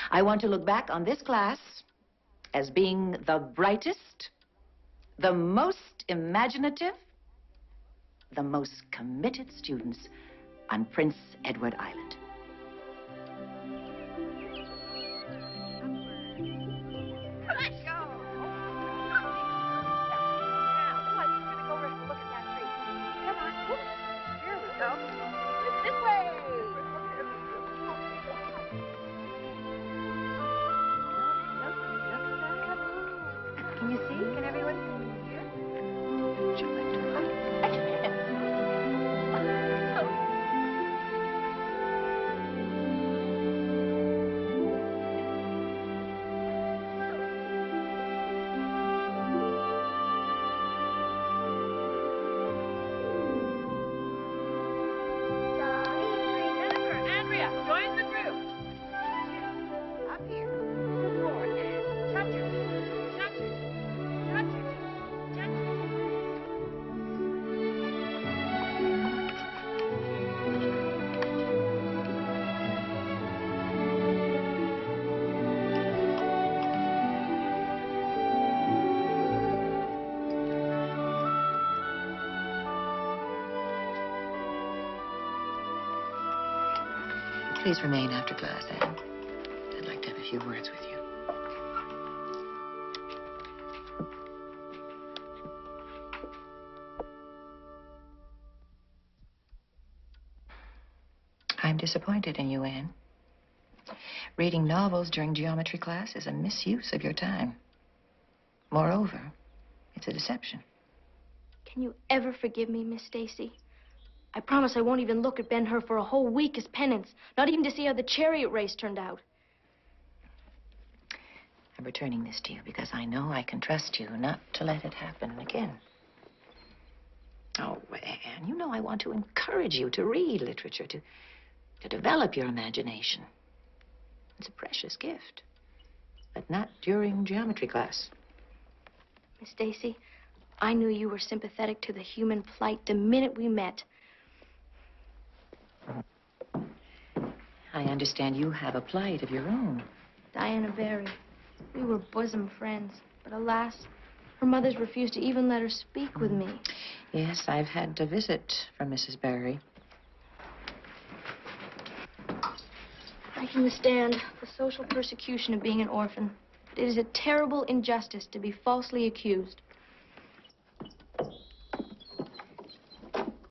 I want to look back on this class as being the brightest, the most imaginative, the most committed students on Prince Edward Island. Let's go. Come on. Here we go. This way. Can you see? Can everyone see here? Andrea, join the group. Up here. Forward and touch-it. Touch-it. Touch-it. Touch-it. Please remain after class, Anne. I'd like to have a few words with you. I'm disappointed in you, Anne. Reading novels during geometry class is a misuse of your time. Moreover, it's a deception. Can you ever forgive me, Miss Stacy? I promise I won't even look at Ben-Hur for a whole week as penance, not even to see how the chariot race turned out. I'm returning this to you because I know I can trust you not to let it happen again. Oh, Anne, you know I want to encourage you to read literature, to develop your imagination. It's a precious gift, but not during geometry class. Miss Stacy, I knew you were sympathetic to the human plight the minute we met. I understand you have a plight of your own. Diana Barry. We were bosom friends, but alas, her mother's refused to even let her speak with me. Yes, I've had a visit from Mrs. Barry. I can withstand the social persecution of being an orphan. But it is a terrible injustice to be falsely accused.